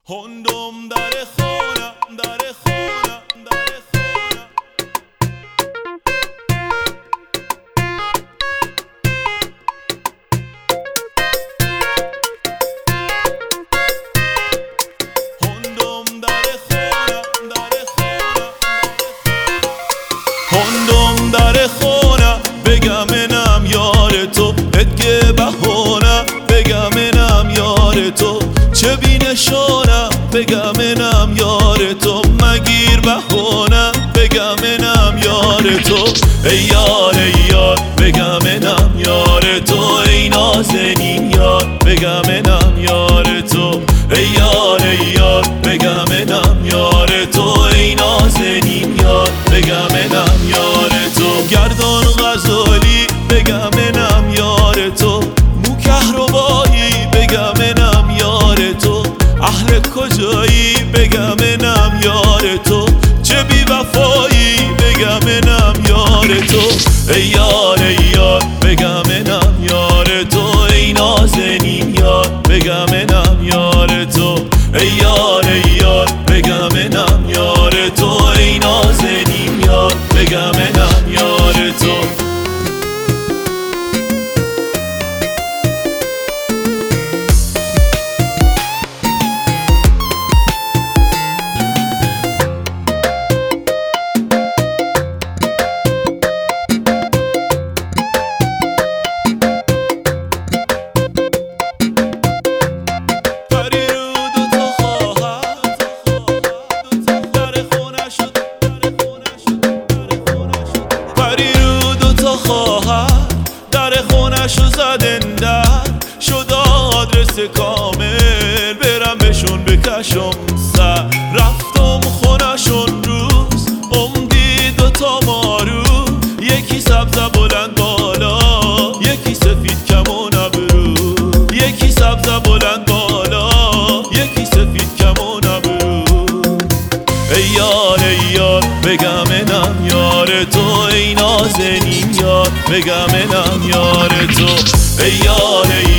هندم در خونم در خونم در خونم هندم در خونم در خونم هندم در خونم بگم انم یار تو ادگه بهونم بگم انم یار تو چه بینشونم بگم انم یار تو مگیر بهونم بگم انم یار تو ای یار بگم انم یار تو ای نازنین یار بگم انم یار تو ای یار بگم انم یار تو ای نازنین یار بگم انم یار تو گردان غزالی بگم انم یار تو مو کهربایی بگم انم یار تو اهل کجایی بگم انم یار تو چه بی وفایی بگم انم یار تو ای یار بگم انم یار تو ای نازنین یار بگم انم یار تو ای یار بگم انم یار تو ای نازنین یار بگم انم یار تو در خونشو زدن در شد آدرس کامل برم بهشون بکشم سر رفتم خونشون روز دید دوتا مارو یکی سبز بلند بالا یکی سفید کمون ابرو یکی سبز بلند بالا یکی سفید کمون ابرو ای یار بگم انم یار تو ای نازنین یار بگم انم یار تو ای یار